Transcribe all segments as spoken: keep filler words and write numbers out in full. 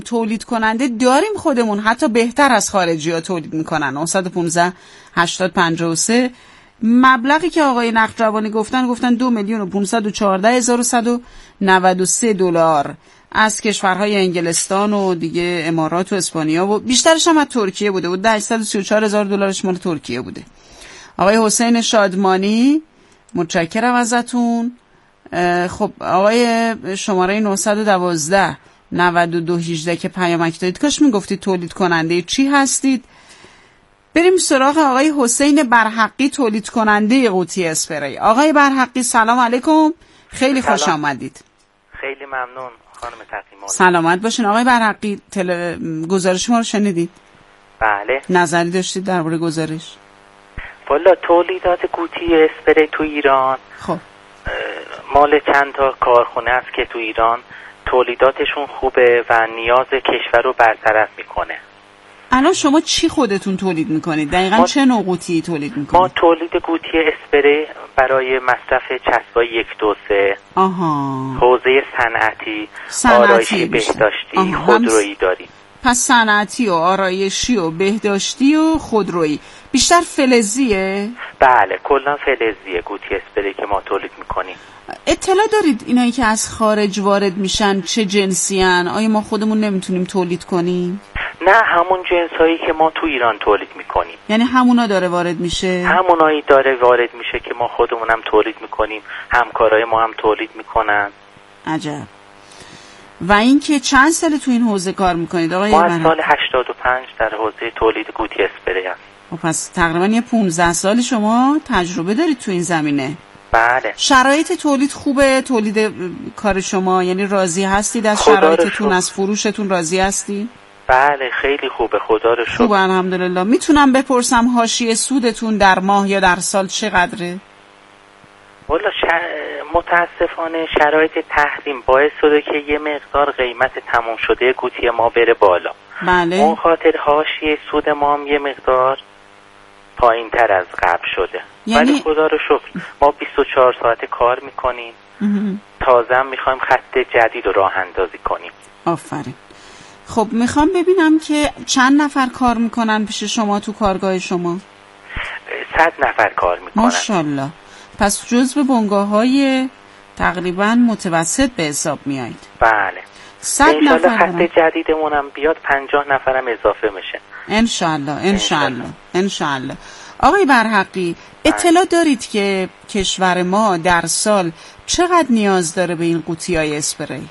تولید کننده داریم خودمون، حتی بهتر از خارجی ها تولید میکنن. نه یک پنج هشتاد پنجاه و سه مبلغی که آقای نقجوانی گفتن گفتن دو میلیون و پونصد و چهارده هزار و صد و نود و سه دلار از کشورهای انگلستان و دیگه امارات و اسپانیا و بیشترش هم از ترکیه بوده بود. هشتصد و سی و چهار هزار دلارش مال ترکیه بوده. آقای حسین شادمانی متشکرم ازتون. خب آقای شماره نه یک دو نود و دو هجده که پیامک دادید، کاش میگفتید تولید کننده چی هستید. بریم سراغ آقای حسین برحقی، تولید کننده قوطی اسپری. آقای برحقی سلام علیکم، خیلی خوش آمدید. خیلی ممنون خانم تقی‌مولا. سلامت باشین. آقای برحقی تل... گزارش ما رو شنیدید؟ بله. نظری داشتید درباره گزارش؟ والا تولیدات قوطی اسپری تو ایران خب مال چند تا کارخونه است که تو ایران تولیداتشون خوبه و نیاز کشور رو برطرف میکنه. الان شما چی خودتون تولید میکنید؟ دقیقاً ما... چه نوع قوطی تولید میکنید؟ ما تولید قوطی اسپری برای مصرف چسبای یک دو سه، آها، حوزه صنعتی، آرایشی، بهداشتی، خودرویی داریم. پس صنعتی و آرایشی و بهداشتی و خودرویی. بیشتر فلزیه؟ بله کلا فلزیه قوطی اسپری که ما تولید میکنیم. اطلاع دارید اینایی که از خارج وارد میشن چه جنسی هن؟ آیا ما خودمون نمیتونیم تولید کنیم؟ نه همون جنسایی که ما تو ایران تولید میکنیم. یعنی همونا داره وارد میشه؟ همونایی داره وارد میشه که ما خودمون هم تولید میکنیم، همکارای ما هم تولید میکنن. عجب. و این که چند سال تو این حوزه کار میکنید آقای ما از سال هشتاد و پنج در حوزه تولید قوطی اسپری هستیم. و پس تقریبا یه پانزده سال شما تجربه دارید تو این زمینه. بله. شرایط تولید خوبه؟ تولید کار شما یعنی راضی هستید از شرایطتون، از فروشتون راضی هستی؟ بله خیلی خوبه خدا رو شکر. خوبه الحمدلله. میتونم بپرسم حاشیه سودتون در ماه یا در سال چقدره؟ والا شر... متاسفانه شرایط تحریم باعث شده که یه مقدار قیمت تموم شده قوطی ما بره بالا. بله. اون خاطر حاشیه سود ما هم یه مقدار پایین تر از قبل شده. یعنی... ولی خدا رو شکر ما بیست و چهار ساعته کار میکنیم. تازه هم میخوایم خط جدید رو راه اندازی کنیم. آفرین. خب میخوام ببینم که چند نفر کار میکنن پیش شما تو کارگاه شما؟ صد نفر کار میکنن. ماشاءالله. پس جزو بنگاه‌های تقریبا متوسط به حساب میایید. بله. صد نفر خط جدیدمون هم بیاد پنجاه نفرم اضافه میشه. انشالله انشالله انشالله. آقای برحقی اطلاع دارید که کشور ما در سال چقدر نیاز داره به این قوطی‌های اسپری؟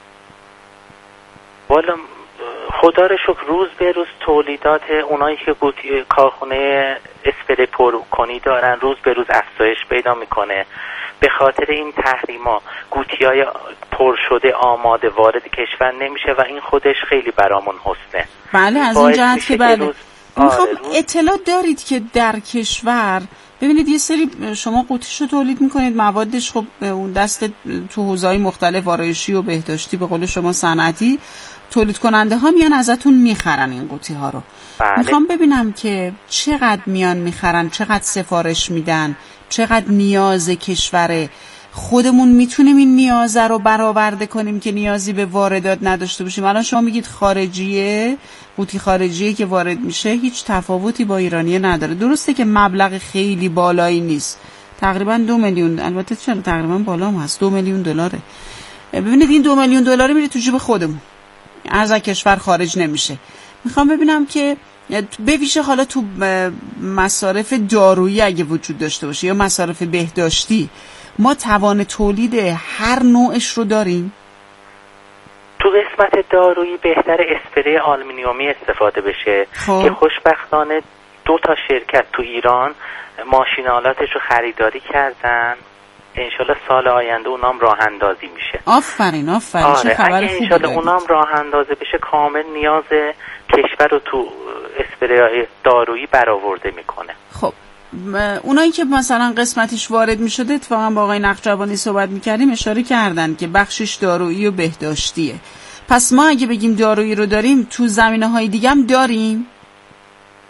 والا خدا رو شکر روز به روز تولیدات اونایی که قوطی کارخونه اسپری پرکنی دارن روز به روز افزایش پیدا میکنه. به خاطر این تحریما قوطی‌های پر شده آماده وارد کشور نمیشه و این خودش خیلی برامون حسنه. بله از این جهت که بله. میخوام اطلاع دارید که در کشور ببینید یه سری شما قوطیشو تولید میکنید، موادش خب اون دست تو حوزه‌های مختلف آرایشی و بهداشتی به قول شما صنعتی، تولید کننده ها میان ازتون میخرن این قوطی ها رو. بله. میخوام ببینم که چقدر میان میخرن، چقدر سفارش میدن، چقدر نیاز کشوره، خودمون میتونیم این نیاز رو برآورده کنیم که نیازی به واردات نداشته باشیم. الان شما میگید خارجیه، قوطی خارجیه که وارد میشه هیچ تفاوتی با ایرانیه نداره. درسته که مبلغ خیلی بالایی نیست، تقریبا دو میلیون، البته چرا تقریبا بالا هم هست، دو میلیون دلاره. ببینید این دو میلیون دلار میره تو جیب خودمون، از کشور خارج نمیشه. میخوام ببینم که به ویژه حالا تو مصارف دارویی اگه وجود داشته باشه یا مصارف بهداشتی ما توان تولید هر نوعش رو داریم؟ تو قسمت دارویی بهتر اسپری آلومینیومی استفاده بشه. خب. که خوشبختانه دو تا شرکت تو ایران ماشینالاتش رو خریداری کردن، انشالله سال آینده اونام راه اندازی میشه. آفرین آفرین. آره. چه خبر خوبی انشالله اونام راه اندازی بشه کامل نیاز کشور رو تو اسپری دارویی برآورده میکنه. خب اونایی که مثلا قسمتش وارد میشده، اتفاقا با آقای نقجوانی صحبت میکردیم اشاره کردن که بخشش دارویی و بهداشتیه. پس ما اگه بگیم دارویی رو داریم تو زمینه های دیگه هم داریم؟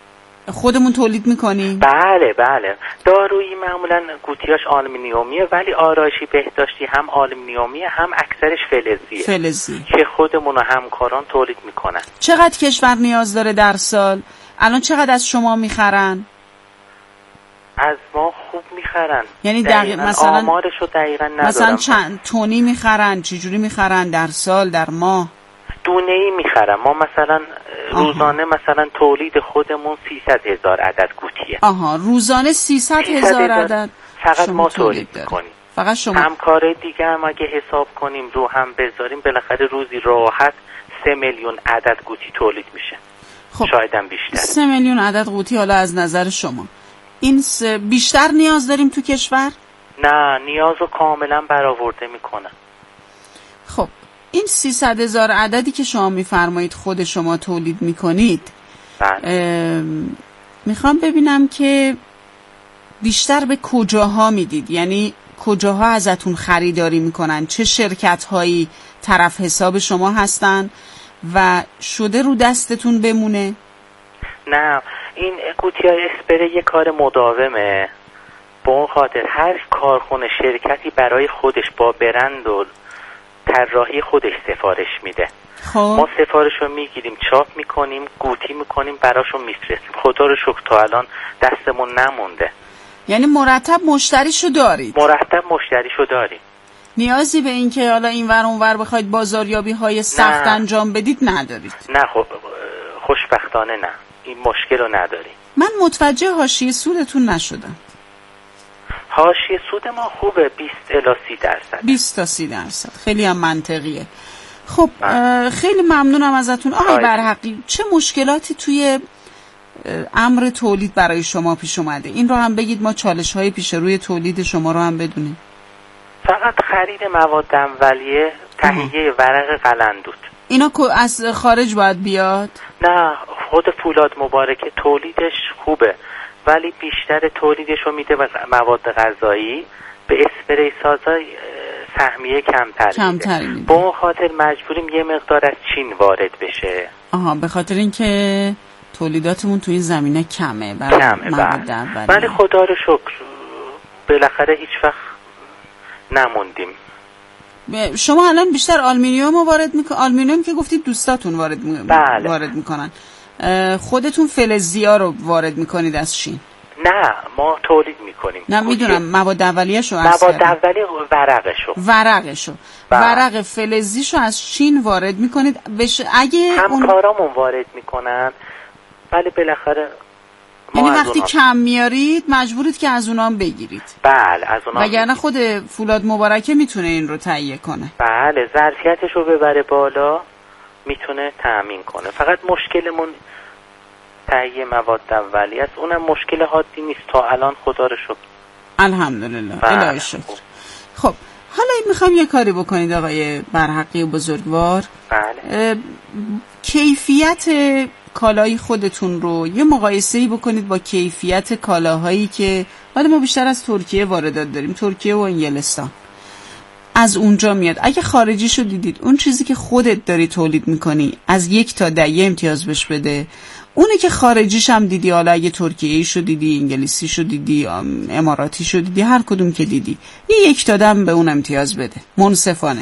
خودمون تولید میکنیم؟ بله بله. دارویی معمولا قوطیاش آلومینیومیه، ولی آرایشی بهداشتی هم آلومینیومیه هم اکثرش فلزیه. فلزی که خودمون و همکاران تولید میکنن. چقدر کشور نیاز داره در سال؟ الان چقدر از شما میخرن؟ از ما خوب میخرن. یعنی دقیقاً مثلا آمارشو دقیقاً ندارم. مثلا چند تونی میخرن؟ چجوری میخرن در سال، در ماه؟ دونه ای میخرن. ما مثلا روزانه آها. مثلا تولید خودمون سیصد هزار عدد قوطیه. آها، روزانه سیصد هزار عدد فقط ما تولید میکنیم. فقط شما. همکار دیگه هم اگه حساب کنیم رو هم بذاریم بالاخره روزی راحت سه میلیون عدد قوطی تولید میشه. خب شاید هم بیشتر. سه میلیون عدد قوطی. حالا از نظر شما این بیشتر نیاز داریم تو کشور؟ نه، نیاز رو کاملا برآورده میکنه. خب این سیصد هزار عددی که شما میفرمایید خود شما تولید میکنید، میخوام ببینم که بیشتر به کجاها میدید؟ یعنی کجاها ازتون خریداری میکنن؟ چه شرکت هایی طرف حساب شما هستن و شده رو دستتون بمونه؟ نه، این قوطی‌های اسپری یه کار مداومه. با خاطر هر کارخونه شرکتی برای خودش با برند و طراحی خودش سفارش میده. خب ما سفارش رو میگیریم، چاپ میکنیم، قوطی میکنیم، براشون میفرستیم. خدا رو شکر تا الان دستمون نمونده. یعنی مرتب مشتریشو دارید؟ مرتب مشتریشو داریم. نیازی به این که حالا این ور اون ور بخواید بازاریابی های سخت نه. انجام بدید ندارید؟ نه، خب خوشبختانه نه، این مشکل رو نداریم. من متوجه حاشیه سودتون نشدم. حاشیه سود ما خوبه، بیست الی سی درصد. بیست تا سی درصد خیلی هم منطقیه. خب خیلی ممنونم ازتون آقای برحقی. چه مشکلاتی توی امر تولید برای شما پیش اومده؟ این رو هم بگید ما چالش های پیش روی تولید شما رو هم بدونیم. فقط خرید مواد اولیه، تهیه ورق قلندود. اینا از خارج باید بیاد؟ نه، خود فولاد مبارکه تولیدش خوبه، ولی بیشتر تولیدش رو میده به مواد غذایی. به اسپری سازای سهمیه کمتر کمتر میده. با اون خاطر مجبوریم یه مقدار از چین وارد بشه. آها، به خاطر اینکه تولیداتمون توی این زمینه کمه. کمه بله. ولی خدا رو شکر بالاخره هیچ وقت نموندیم. شما الان بیشتر آلومینیوم رو وارد میکنید؟ آلومینیوم که گفتید دوستاتون وارد می... بله. وارد میکنن. خودتون فلزیا رو وارد میکنید از چین؟ نه، ما تولید میکنیم. نه میدونم، مواد اولیه‌شو از مواد اولیه ورقشو ورقشو بله. ورق فلزیشو از چین وارد میکنید. بش... اگه همکارامون اون... وارد میکنن، ولی بالاخره یعنی وقتی کم میارید مجبورید که از اونام بگیرید؟ بله، از اونام. وگرنه خود فولاد مبارکه میتونه این رو تهیه کنه؟ بله، ظرفیتش رو ببره بالا، میتونه تأمین کنه. فقط مشکلمون تهیه مواد اولیه است. اونم مشکل حادی نیست تا الان، خدا رو شکر. الحمدلله، الهی شکر. خب حالا میخوام یه کاری بکنید آقای برحقی بزرگوار. بله. کیفیت کالای خودتون رو یه مقایسه‌ای بکنید با کیفیت کالاهایی که حالا ما بیشتر از ترکیه واردات داریم، ترکیه و انگلستان. از اونجا میاد. اگه خارجیشو دیدید، اون چیزی که خودت داری تولید میکنی از یک تا ده یه امتیاز بهش بده. اونه که خارجیش هم دیدی، حالا اگه ترکیه‌ایشو دیدی، انگلیسیشو دیدی، اماراتیشو دیدی، هر کدوم که دیدی یه یک تا ده به اون امتیاز بده منصفانه.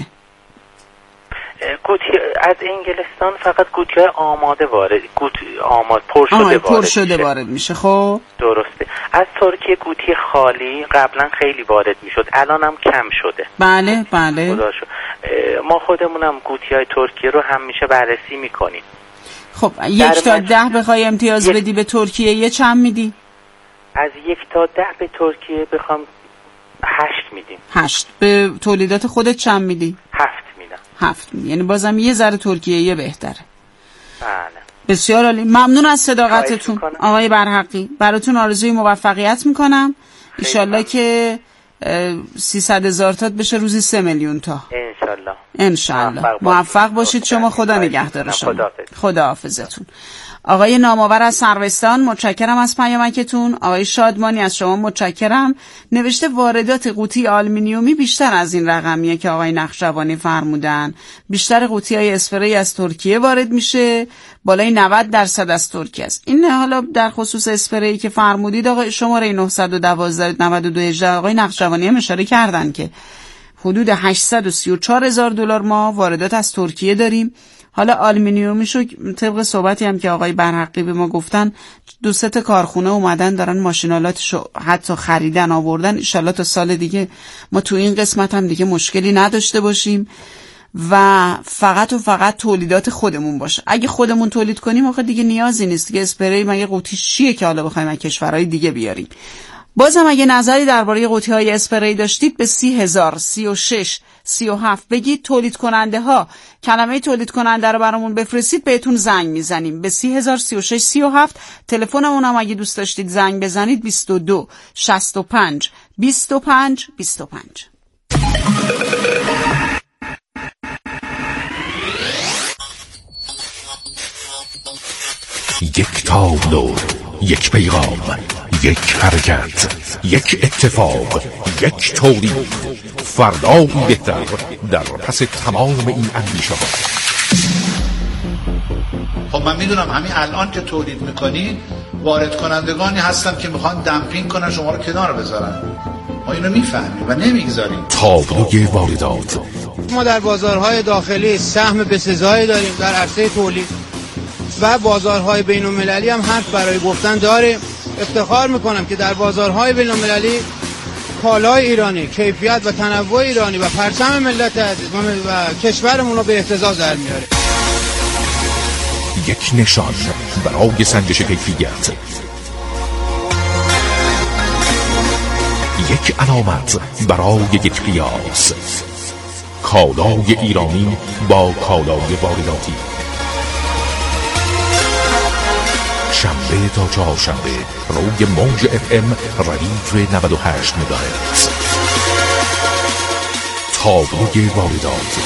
قوطی از انگلستان فقط قوطی آماده وارد، قوطی آماده پر شده وارد پر شده میشه. وارد میشه. خب درسته. از ترکیه قوطی خالی قبلا خیلی وارد میشد، الان هم کم شده. بله بله. ما خودمونم قوطی‌های ترکیه رو همیشه بررسی میکنیم. خب یک تا ده بخوای امتیاز یک... بدی به ترکیه یه چند میدی؟ از یک تا ده به ترکیه بخوام هشت میدیم. هشت. به تولیدات خودت چند میدی؟ هفت. هفت. یعنی بازم یه ذره ترکیه یه بهتره. بله. بسیار عالی. ممنون از صداقتتون آقای برحقی. براتون آرزوی موفقیت میکنم. ایشالله که سیصد هزار تا بشه روزی سه میلیون تا. انشالله انشالله موفق باشید شما. خدا نگهدار شما. خداحافظتون. آقای نامآور از سروستان متشکرم از پیامکتون. آقای شادمانی از شما متشکرم. نوشته واردات قوطی آلومینیومی بیشتر از این رقمیه که آقای نقشبانی فرمودن. بیشتر قوطی‌های اسپری از ترکیه وارد میشه، بالای نود درصد از ترکیه است. این حالا در خصوص اسپری که فرمودید آقای شماره نه یک دو نه دو یک هشت آقای نقشبانی هم اشاره کردن که حدود هشتصد و سی و چهار هزار دلار ما واردات از ترکیه داریم. حالا آلومینیومیشو طبق صحبتی هم که آقای برحقی به ما گفتن دو سه تا کارخونه اومدن دارن ماشینالاتشو حتی خریدن آوردن. ان شاءالله تا سال دیگه ما تو این قسمت هم دیگه مشکلی نداشته باشیم و فقط و فقط تولیدات خودمون باشه. اگه خودمون تولید کنیم آخه دیگه نیازی نیست که اسپری مگه قوطی چیه که حالا بخوایم از کشورهای دیگه بیاریم. بازم اگه نظری درباره قوطی‌های اسپری داشتید به سی هزار سی و شش سی و هفت بگید. تولید کننده ها کلمه تولید کننده رو برامون بفرستید، بهتون زنگ میزنیم به سی هزار سی و شش سی و هفت. تلفنمون هم اگه دوست داشتید زنگ بزنید بیست و دو شصت و پنج بیست و پنج بیست و پنج. یک تابلو، یک پیغام، یک حرکت، یک اتفاق، یک تولید. فردایی بهتر در پس تمام این اندیشه ها. خب من میدونم همین الان که تولید میکنی وارد کنندگانی هستن که میخوان دمپینگ کنن شما رو کنار بذارن. ما اینو میفهمیم و نمیگذاریم. تابلوی واردات. ما در بازارهای داخلی سهم بسزایی داریم در عرصه تولید و بازارهای بین المللی هم حرف برای گفتن داریم. افتخار میکنم که در بازارهای بین المللی کالای ایرانی، کیفیت و تنوع ایرانی و پرچم ملت عزیز و کشورمون رو به اهتزاز در میاره. یک نشان برای سنجش کیفیت، یک علامت برای یک قیاس. کالای ایرانی با کالای وارداتی. شنبه تا چهارشنبه روی موج اف ام ردیف نود و هشت مگاهرتز. تابلوی واردات.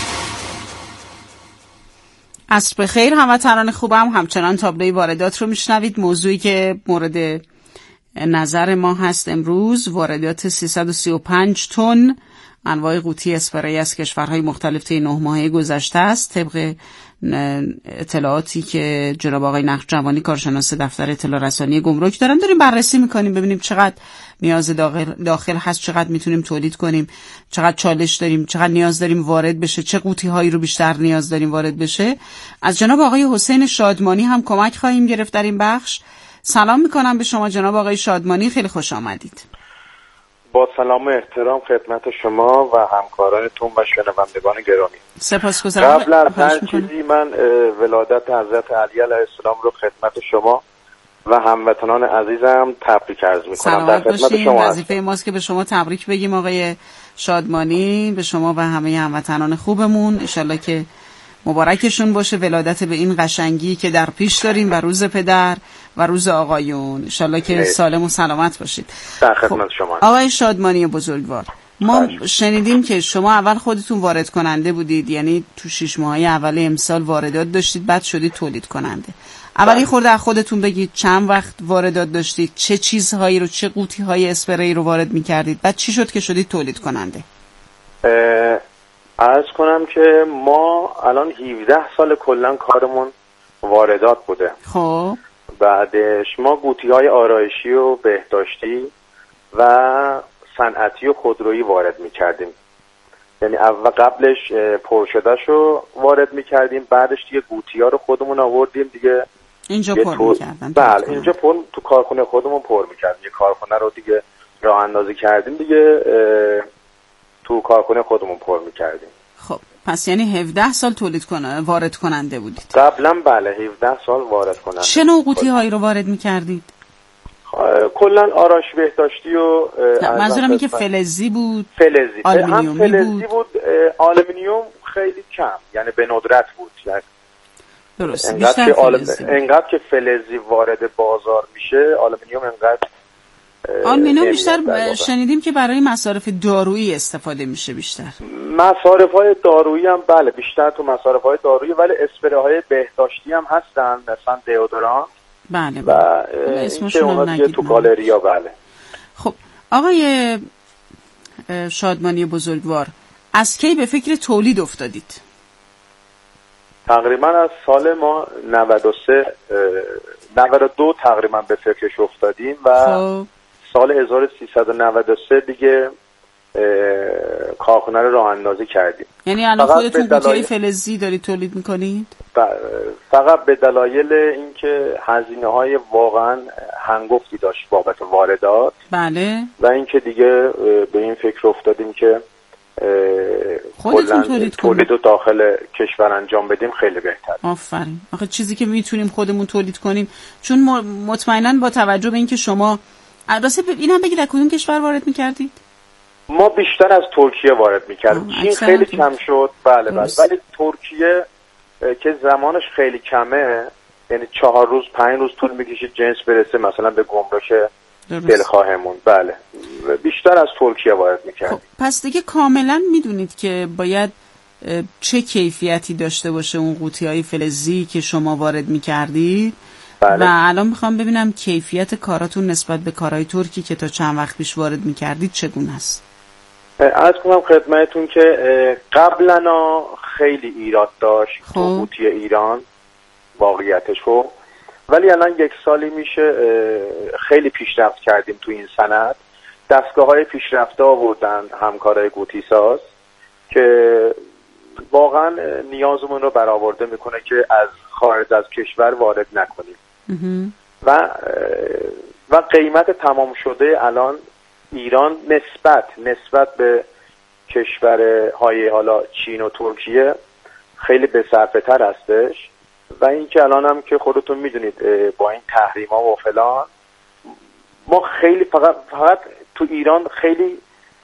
عصر بخیر هموطنان خوبم. همچنان تابلوی واردات رو میشنوید. موضوعی که مورد نظر ما هست امروز واردات سیصد و سی و پنج تن انواع قوطی اسپری از کشورهای مختلف طی نه ماهه گذشته است. طبق اطلاعاتی که جناب آقای نقشجوانی کارشناس دفتر اطلاع رسانی گمرک دارن داریم بررسی میکنیم ببینیم چقدر نیاز داخل, داخل هست، چقدر میتونیم تولید کنیم، چقدر چالش داریم، چقدر نیاز داریم وارد بشه، چه قوطی هایی رو بیشتر نیاز داریم وارد بشه. از جناب آقای حسین شادمانی هم کمک خواهیم گرفت در این بخش. سلام میکنم به شما جناب آقای شادمانی، خیلی خوش آمدید. با سلام و احترام خدمت شما و همکارانتون و شنوندگان گرامی. سپاسگزارم. قبل از هر چیزی من ولادت حضرت علی علیه السلام رو خدمت شما و هموطنان عزیزم تبریک عرض می‌کنم. در خدمت شما. وظیفه ماست که به شما تبریک بگیم آقای شادمانی، به شما و همه هموطنان خوبمون. ان شاءالله که مبارکشون باشه ولادت به این قشنگی که در پیش داریم و روز پدر و روز آقایون. ان شاءالله که سالم و سلامت باشید. در خدمت شما. آقای شادمانی بزرگوار، ما شنیدیم که شما اول خودتون وارد کننده بودید، یعنی تو شش ماهه اول امسال واردات داشتید، بعد شدید تولید کننده. اولی خورده از خودتون بگید چند وقت واردات داشتید، چه چیزهایی رو، چه قوطی های اسپری رو وارد می‌کردید، بعد چی شد که شدید تولید کننده؟ عرض کنم که ما الان هفده سال کلا کارمون واردات بوده. خب بعدش ما قوطی‌های آرایشی و بهداشتی و صنعتی و خودرویی وارد می‌کردیم. یعنی اول قبلش پرشده‌شو وارد می‌کردیم، بعدش دیگه قوطی‌ها رو خودمون آوردیم دیگه اینجا پر تو... می‌کردن. بله اینجا پر تو کارخونه خودمون پر می‌کردیم. یه کارخونه رو دیگه راه اندازی کردیم دیگه تو کارخونه خودمون پر می‌کردیم. خب پس یعنی هفده سال تولید کنه وارد کننده بودید. قبلا بله هفده سال وارد کننده. چه نوع قوطی‌هایی رو وارد می‌کردید؟ کلا آرایش بهداشتی و منظورم اینه که فلزی بود، فلزی آلومینیومی فلزی بود. بود. آلومینیوم خیلی کم، یعنی به ندرت بود. یعنی درست. انقدر که, آلم... انقدر که فلزی وارد بازار میشه آلومینیوم انقدر آن مینو بیشتر شنیدیم که برای مصارف دارویی استفاده میشه بیشتر. مصارف های دارویی هم بله بیشتر تو مصارف های دارویی، ولی اسپری های بهداشتی هم هستن مثلا دیودورانت. بله و اینکه اونا دیگه تو گالریا. بله. خب آقای شادمانی بزرگوار، از کی به فکر تولید افتادید؟ تقریبا از سال ما نود و سه نود و دو تقریبا به فکرش افتادیم و خب. سال هزار و سیصد و نود و سه دیگه کارخونه رو راه اندازی کردیم. یعنی الان خودتون قوطی‌های فلزی دارید تولید میکنید؟ فقط به دلایل اینکه هزینه‌های واقعا هنگفتی داشت بابت واردات. بله. و اینکه دیگه به این فکر افتادیم که خودتون تولید تولید رو داخل کشور انجام بدیم خیلی بهتر. آفرین. آخه چیزی که میتونیم خودمون تولید کنیم، چون مطمئناً با توجه به اینکه شما البته اینم بگید از کدوم کشور وارد میکردید؟ ما بیشتر از ترکیه وارد میکردیم. چین خیلی کم شد. بله بله. ولی ترکیه که زمانش خیلی کمه، یعنی چهار روز پنج روز طول میکشه جنس برسه مثلا به گمرک دلخواهمون. بله بیشتر از ترکیه وارد میکردیم. خب پس دیگه کاملا میدونید که باید چه کیفیتی داشته باشه اون قوطی‌های فلزی که شما وارد میکردید. بله. و الان میخوام ببینم کیفیت کاراتون نسبت به کارهای ترکی که تا چند وقت پیش وارد میکردید چگونه است؟ عرض کنم خدمتتون که قبلا خیلی ایراد داشت خب. تو قوطی ایران واقعیتش خب، ولی الان یک سالی میشه خیلی پیشرفت کردیم تو این صنعت. دستگاه‌های پیشرفته آوردن همکارای قوطی ساز که واقعا نیازمون رو برآورده میکنه که از خارج از کشور وارد نکنیم. و و قیمت تمام شده الان ایران نسبت نسبت به کشورهای حالا چین و ترکیه خیلی بصرفه تر هستش. و اینکه الان هم که خودتون میدونید با این تحریما و فلان ما خیلی فقط فقط تو ایران خیلی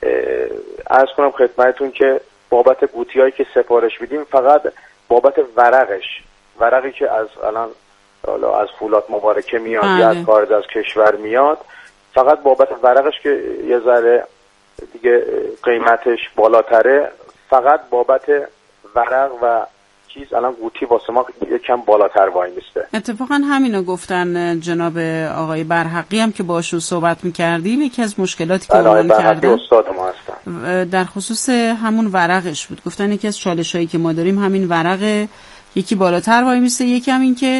عرض کنم خدمتتون که بابت قوطی‌هایی که سفارش میدیم فقط بابت ورقش، ورقی که از الان حالا از فولاد مبارکه میاد آه. یا از خارج از کشور میاد، فقط بابت ورقش که یه ذره دیگه قیمتش بالاتره، فقط بابت ورق و چیز الان قوطی واسه ما یکم بالاتر وای میسته. اتفاقا همینو گفتن جناب آقای برحقی هم که باشون صحبت میکردیم. یکی از مشکلاتی که عنوان کردن استاد ما هستن در خصوص همون ورقش بود. گفتن یکی از چالشایی که ما داریم همین ورق، یکی بالاتر وای میسته، یکی هم این که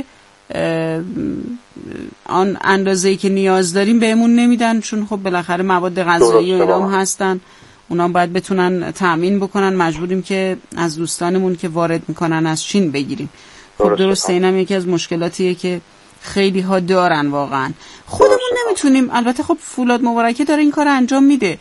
آن اندازه‌ای که نیاز داریم بهمون نمیدن، چون خب بالاخره مواد غذایی و اینا هم هستن، اونا باید بتونن تأمین بکنن. مجبوریم که از دوستانمون که وارد میکنن از چین بگیریم. خب درسته، اینم یکی از مشکلاتیه که خیلی ها دارن واقعا. خودمون نمیتونیم. البته خب فولاد مبارکه داره این کار انجام میده.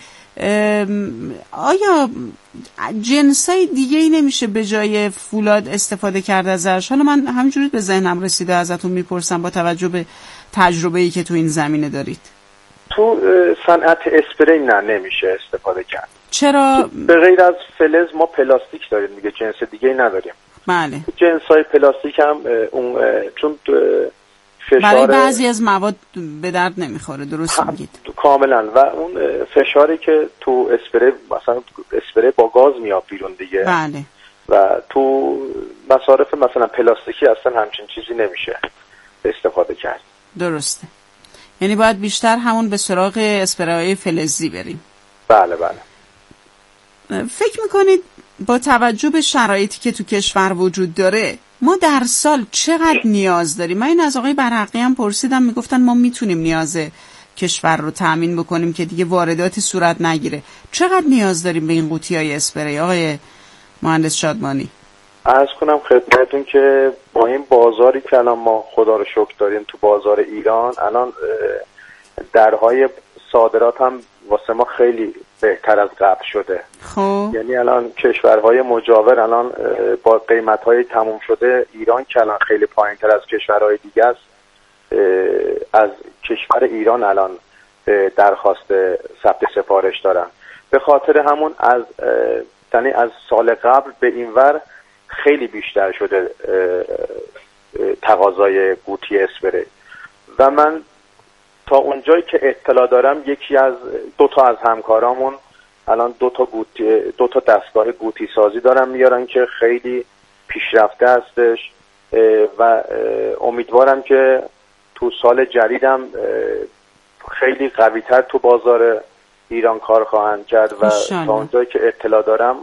آیا جنسای دیگه ای نمیشه به جای فولاد استفاده کرد ازش؟ حالا من همینجوری به ذهنم رسیده ازتون میپرسم با توجه به تجربه‌ای که تو این زمینه دارید. تو صنعت اسپری نه نمیشه استفاده کرد. چرا؟ به غیر از فلز ما پلاستیک داریم دیگه، جنس دیگه ای نداریم. بله. جنسای پلاستیک هم اون چون فشار برای بعضی از مواد به درد نمیخوره. درست میگید کاملا. و اون فشاری که تو اسپری مثلا اسپری با گاز میاد بیرون دیگه. بله. و تو مصارف مثلا پلاستیکی اصلا همچین چیزی نمیشه استفاده کرد. درسته. یعنی باید بیشتر همون به سراغ اسپریهای فلزی بریم. بله بله. فکر میکنید با توجه به شرایطی که تو کشور وجود داره ما در سال چقدر نیاز داریم؟ من این از آقای برحقی هم پرسیدم، میگفتن ما میتونیم نیاز کشور رو تأمین بکنیم که دیگه وارداتی صورت نگیره. چقدر نیاز داریم به این قوطی‌های اسپری آقای مهندس شادمانی؟ عرض کنم خدمتتون که با این بازاری که الان ما خدا رو شکر داریم تو بازار ایران، الان درهای صادرات هم واسه ما خیلی بهتر از قبل شده. خب یعنی الان کشورهای مجاور الان با قیمت‌های تموم شده ایران که الان خیلی پایین‌تر از کشورهای دیگه است، از کشور ایران الان درخواست ثبت سفارش دارن. به خاطر همون از یعنی از سال قبل به اینور خیلی بیشتر شده تقاضای قوطی اسپری و من تا اونجایی که اطلاع دارم یکی از دو تا از همکارامون الان دو تا گوتی دو تا دستگاه گوتی سازی دارن میارن که خیلی پیشرفته هستش و امیدوارم که تو سال جدیدم خیلی قوی‌تر تو بازار ایران کار خواهند کرد و تا اونجایی که اطلاع دارم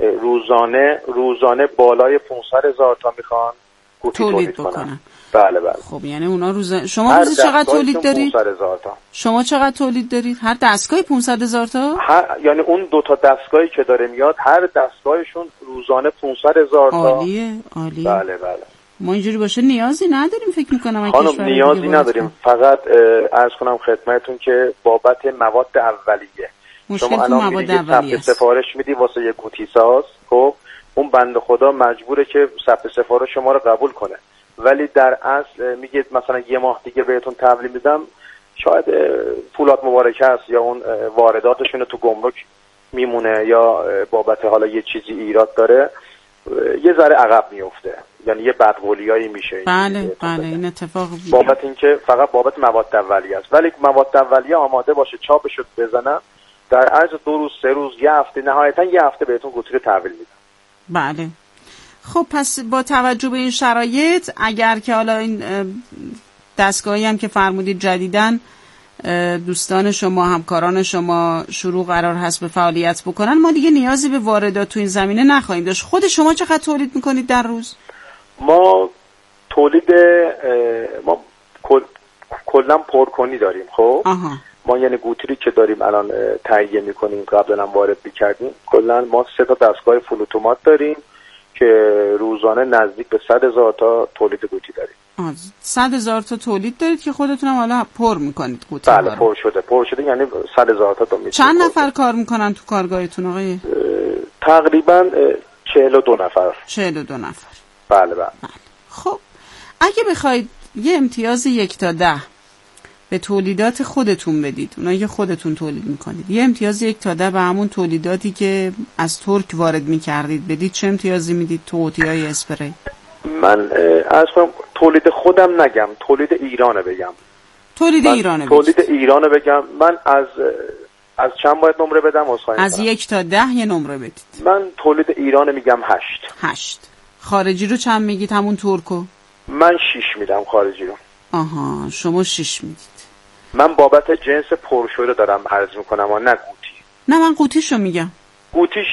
روزانه روزانه بالای پانصد هزار تا میخوان گوتی تولید کنن. بله بله. خب یعنی اونا روزانه شما روزی چقدر تولید دارید؟ پانصد هزار تا. شما چقدر تولید دارید؟ هر دستگاهی پانصد هزار تا؟ هر... یعنی اون دو تا دستگاهی که داره میاد هر دستگاهشون روزانه پانصد هزار تا. عالیه عالیه. بله بله. ما اینجوری باشه نیازی نداریم فکر میکنم. خانم نیازی نداریم، فقط عرض کنم خدمتتون که بابت مواد اولیه شما الان میگید ثبت سفارش میدی واسه یک گوتی ساز، خب اون بنده خدا مجبوره که ثبت سفارش شما رو قبول کنه، ولی در اصل میگید مثلا یه ماه دیگه بهتون تحویل میدم، شاید پولات مبارکه است یا اون وارداتشون تو گمرک میمونه یا بابت حالا یه چیزی ایراد داره یه ذره عقب میفته، یعنی یه بدقولیایی میشه. بله بله این اتفاق بابت اینکه فقط بابت مواد اولیه است، ولی مواد اولیه آماده باشه چاپشو بزنم در عرض دو روز سه روز یه هفته نهایتا یه هفته بهتون گوتی رو تحویل میدم. بله خب پس با توجه به این شرایط اگر که حالا این دستگاهی هم که فرمودید جدیدن دوستان شما همکاران شما شروع قرار هست به فعالیت بکنن، ما دیگه نیازی به واردات تو این زمینه نخواهیم داشت. خود شما چقدر تولید میکنید در روز؟ ما تولید ما کل کلا پرکنی داریم. خب آها. ما یعنی گوتری که داریم الان تهیه میکنیم قبلا هم وارد میکردیم، کلا ما سه تا دستگاه فول اتومات داریم که روزانه نزدیک به صد هزار تا تولید گوتی داریم. صد هزار تا تولید دارید که خودتون هم حالا پر میکنید گوتی؟ بله پر شده پر شده یعنی صد هزار تا تا میشه. چند نفر کار میکنن تو کارگاهتون آقای؟ تقریبا چهل و دو نفر. چهل و دو نفر. بله بله. خب اگه بخواید یه امتیاز یک تا ده به تولیدات خودتون بدید، اونایی که خودتون تولید میکنید، یه امتیاز یک تا ده به همون تولیداتی که از ترک وارد میکردید بدید، چه امتیازی میدید تو قوطی‌های اسپری؟ من از تولید خودم نگم، تولید ایرانه بگم. تولید ایرانه بگم. تولید ایرانه بگم. من از از چند باید نمره بدم؟ از, از یک تا ده یه نمره بدید. من تولید ایرانه میگم هشت. هشت. خارجی رو چند میگید همون ترکو؟ من شیش میدم خارجی رو. آها شما شیش میدید. من بابت جنس پرشوره دارم عرض میکنم و نه گوتی. نه من قوطیشو میگم. قوطیش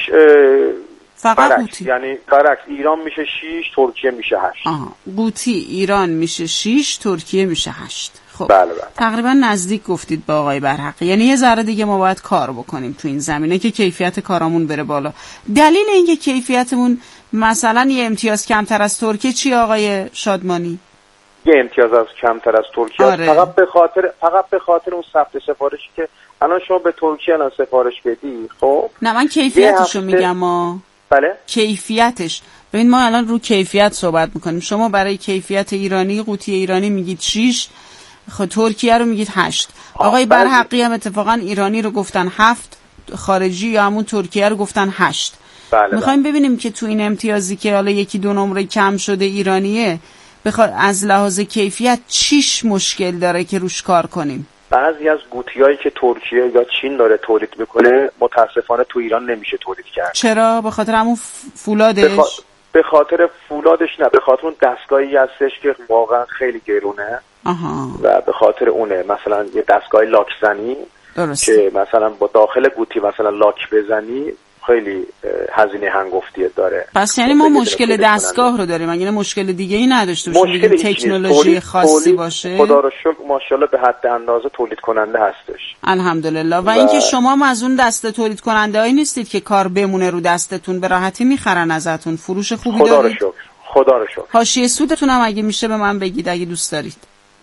فقط قوطی. یعنی برعکس ایران میشه شیش ترکیه میشه هشت. آها قوطی ایران میشه شیش ترکیه میشه هشت. خب بله بله. تقریبا نزدیک گفتید با آقای برحقی، یعنی یه ذره دیگه ما باید کار بکنیم تو این زمینه که کیفیت کارامون بره بالا. دلیل اینکه کیفیتمون مثلا یه امتیاز کمتر از ترکیه چی آقای شادمانی؟ یه امتیاز از کمتر از ترکیه آره. فقط به خاطر فقط به خاطر اون ثبت سفارشی که الان شما به ترکیه الان سفارش بدی. خب نه من کیفیتشو میگم. ما بله کیفیتش ببین ما الان رو کیفیت صحبت میکنیم. شما برای کیفیت ایرانی قوطی ایرانی میگید شیش، خب ترکیه رو میگید هشت. آقای برحقی هم اتفاقا ایرانی رو گفتن هفت، خارجی یا همون ترکیه رو گفتن هشت. بله میخوایم بله. ببینیم که تو این امتیازی که حالا یکی دو نمره کم شده ایرانیه بخواد از لحاظ کیفیت چیش مشکل داره که روش کار کنیم؟ بعضی از گوتیایی که ترکیه یا چین داره تولید میکنه متاسفانه تو ایران نمیشه تولید کرد. چرا؟ به خاطر همون فولادش؟ بخ... به خاطر فولادش نه، به خاطر اون دستگاهی هستش که واقعا خیلی گرونه. آها. و به خاطر اونه مثلا یه دستگاه لاک زنی درست. که مثلا با داخل گوتی مثلا لاک بزنی خیلی هزینه هنگفتی داره. پس یعنی ما مشکل دستگاه رو داریم، یعنی مشکل دیگه ای نداشته باشیم دیگه تکنولوژی خاصی باشه. خدا رو شکر ماشاءالله به حد اندازه تولید کننده هستش الحمدلله. و, و اینکه شما از اون دسته تولید کننده هایی نیستید که کار بمونه رو دستتون، به راحتی میخرن ازتون، فروش خوبی خدا دارید. رو شکر خدا رو شکر. حاشیه سودتون هم اگه میشه به من بگید اگه دوست دارید.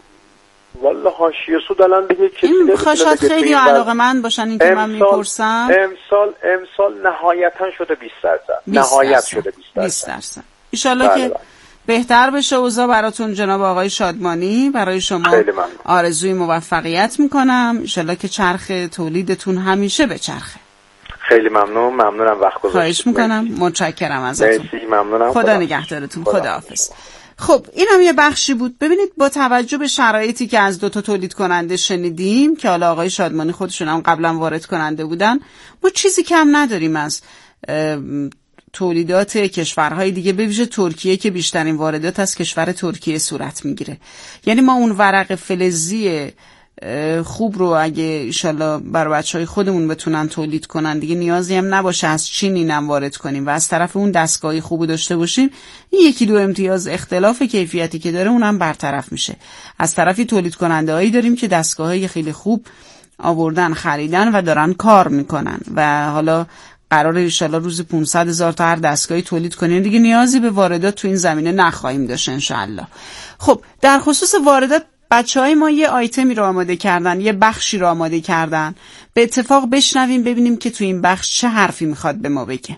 والله حاشیه سود الان دیگه کسی این خواهشات خیلی علاقه من باشن این که من میپرسم. امسال امسال نهایتا شده بیست درصد. نهایت شده بیست درصد. ان شاءالله که بله. بهتر بشه اوضاع براتون جناب آقای شادمانی. برای شما آرزوی موفقیت میکنم. ان شاءالله که چرخ تولیدتون همیشه به چرخه. خیلی ممنون. ممنونم وقت گذاشتید. خواهش میکنم. متشکرم ازتون. مرسی. ممنونم. خدا, خدا نگهدارتون. خدا حافظ. خب این هم یه بخشی بود. ببینید با توجه به شرایطی که از دوتا تولید کننده شنیدیم که حالا آقای شادمانی خودشون هم قبلا وارد کننده بودن، ما چیزی کم نداریم از تولیدات کشورهای دیگه، به ویژه ترکیه که بیشترین واردات از کشور ترکیه صورت میگیره. یعنی ما اون ورق فلزی خوب رو اگه ایشالله برای بچهای خودمون بتونن تولید کنن دیگه نیازی هم نباشه از چین اینم وارد کنیم و از طرف اون دستگاهی خوب داشته باشیم، این یکی دو امتیاز اختلاف کیفیتی که داره اونم برطرف میشه. از طرفی تولید کننده هایی داریم که دستگاهی خیلی خوب آوردن خریدن و دارن کار میکنن و حالا قراره ایشالله روز پانصد هزار تا هر دستگاهی تولید کنیم دیگه نیازی به واردات تو این زمینه نخواهیم داشت انشالله. خب در خصوص واردات بچهای ما یه آیتمی رو آماده کردن، یه بخشی رو آماده کردن، به اتفاق بشنویم ببینیم که تو این بخش چه حرفی میخواد به ما بگه.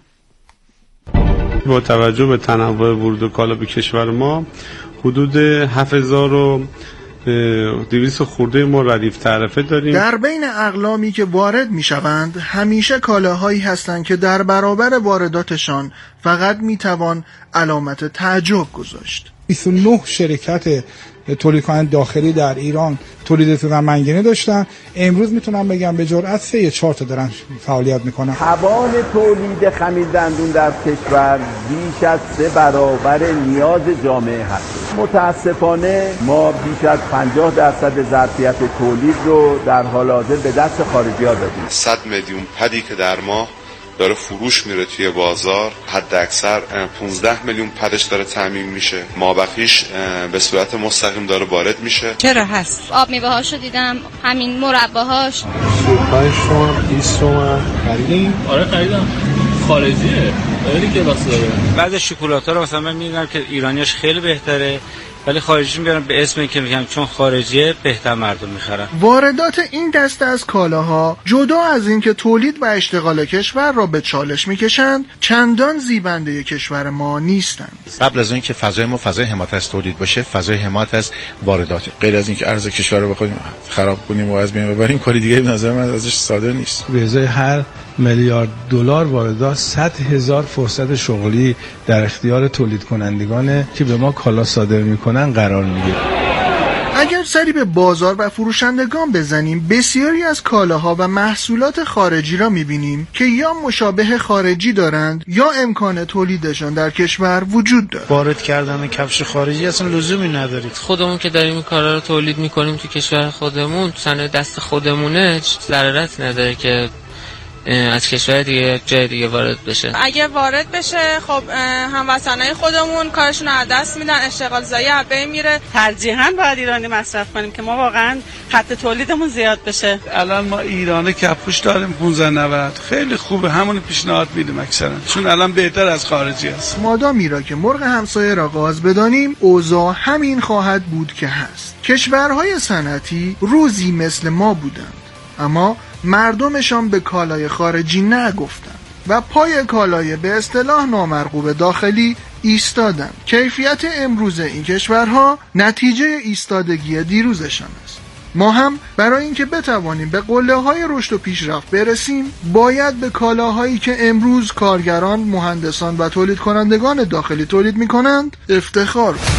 با توجه به تنوع ورود کالا به کشور ما حدود هفت هزار و دویست خورده ما ردیف تعرفه داریم. در بین اقلامی که وارد میشوند همیشه کالاهایی هستند که در برابر وارداتشان فقط میتوان علامت تعجب گذاشت. بیست و نه شرکت تولید کننده داخلی در ایران تولید تنمنگنی داشتن، امروز میتونم بگم به جرئت سه یا چهار تا دارن فعالیت میکنن. توان تولید خمیر دندون در کشور بیش از سه برابر نیاز جامعه هست. متاسفانه ما بیش از پنجاه درصد ظرفیت تولید رو در حال حاضر به دست خارجی‌ها دادیم. صد میلیون پدی که در ماه داره فروش میره توی بازار، حد اکثر پانزده میلیون پدش داره تامین میشه، مابقیش به صورت مستقیم داره وارد میشه. چرا هست؟ آب میوه هاشو دیدم، همین مرباهاش. پنج تومن بیست تومن خریدیم. آره خریدم. خارجیه. خیلی که واسه داره. بعضی شکلات‌ها رو مثلا من می‌بینم که ایرانیاش خیلی بهتره، ولی خارجی میارن به اسم که میگن چون خارجیه بهتر مردم میخرن. واردات این دسته از کالاها جدا از اینکه تولید و اشتغال کشور را به چالش میکشند، چندان زیبنده کشور ما نیستند. قبل از اینکه فضای ما فضای حمایت از تولید باشه، فضای حمایت از واردات، غیر از اینکه ارز کشور رو بخوایم خراب کنیم و از بین ببریم، کاری دیگه به نظر من ازش ساده نیست. به ازای هر میلیارد دلار واردات صد هزار فرصت شغلی در اختیار تولید کنندگان که به ما کالا صادر میکنن قرار میگیره. اگر سری به بازار و فروشندگان بزنیم، بسیاری از کالاها و محصولات خارجی را میبینیم که یا مشابه خارجی دارند یا امکان تولیدشان در کشور وجود دارد. وارد کردن کفش خارجی اصلا لزومی ندارید. خودمون که داریم این کارا رو تولید میکنیم تو کشور خودمون، صنایع دست خودمونه، ضرورت نداره که از کشور دیگه جای دیگه وارد بشه. اگه وارد بشه خب هموطنای خودمون کارشون رو از دست میدن، اشتغال زایی از بین میره. ترجیحاً باید ایرانی مصرف کنیم که ما واقعاً خط تولیدمون زیاد بشه. الان ما ایرانی کپوش داریم پانزده نود، خیلی خوبه، همون پیشنهاد میدیم اکثرا، چون الان بهتر از خارجی است. مادامی را که مرغ همسایه را گاز بدانیم، اوضاع همین خواهد بود که هست. کشورهای صنعتی روزی مثل ما بودند، اما مردمشان به کالای خارجی نگفتند و پای کالای به اصطلاح نامرغوب داخلی ایستادند. کیفیت امروز این کشورها نتیجه ایستادگی دیروزشان است. ما هم برای اینکه بتوانیم به قله‌های رشد و پیشرفت برسیم، باید به کالاهایی که امروز کارگران، مهندسان و تولید کنندگان داخلی تولید می‌کنند افتخار کنیم.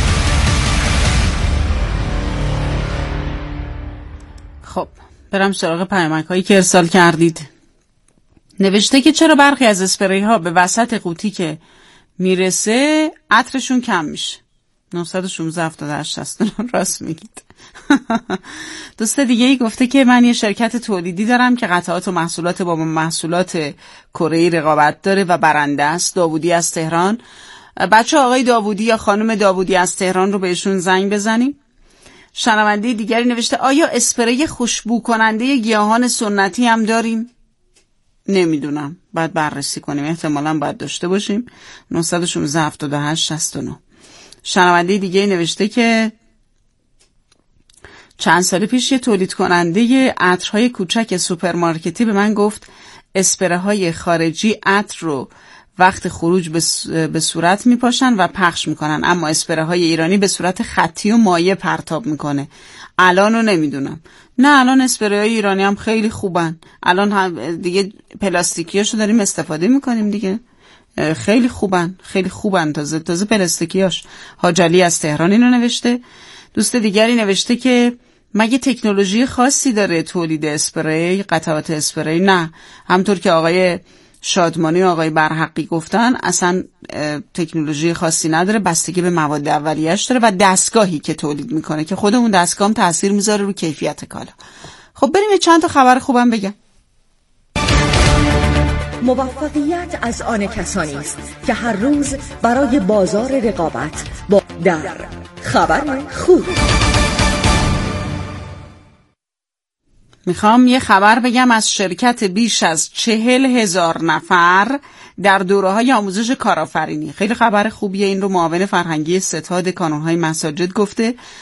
خب برم سراغ پیامک هایی که ارسال کردید. نوشته که چرا برخی از اسپری ها به وسط قوطی که میرسه عطرشون کم میشه. نه یک شش هفتاد و هشت شصت و نه راست میگید. دوست دیگه ای گفته که من یه شرکت تولیدی دارم که قطعات و محصولات با محصولات کره‌ای رقابت داره و برنده است. داوودی از تهران. بچه آقای داوودی یا خانم داوودی از تهران رو بهشون زنگ بزنیم. شنونده دیگری نوشته آیا اسپری خوشبو کننده گیاهان سنتی هم داریم؟ نمیدونم، باید بررسی کنیم، احتمالاً باید داشته باشیم. نه یک شش هفتاد و هشت شصت و نه. شنونده دیگری نوشته که چند سال پیش یه تولید کننده عطرهای کوچک سوپرمارکتی به من گفت اسپری های خارجی عطر رو وقت خروج به صورت میپاشن و پخش میکنن، اما اسپری های ایرانی به صورت خطی و مایع پرتاب میکنه. الان رو نمیدونم. نه الان اسپری های ایرانی هم خیلی خوبن. الان هم دیگه پلاستیکیاشو داریم استفاده میکنیم دیگه. خیلی خوبن، خیلی خوبن. تازه تازه پلاستیکیاش. حاجلی از تهران اینو نوشته. دوست دیگری نوشته که مگه تکنولوژی خاصی داره تولید اسپری، قطعات اسپری؟ نه، همطور که آقای شادمانی و آقای برحقی گفتن اصلا تکنولوژی خاصی نداره، بستگی به مواد اولیه‌اش داره و دستگاهی که تولید میکنه که خودمون دستگاه هم تاثیر میذاره رو کیفیت کالا. خب بریم یه چند تا خبر خوبم بگم. موفقیت از آن کسانی است که هر روز برای بازار رقابت با در خبر خوب. میخوام یه خبر بگم از شرکت بیش از چهل هزار نفر در دوره‌های آموزش کارآفرینی. خیلی خبر خوبیه. این رو معاون فرهنگی ستاد کانون‌های مساجد گفته.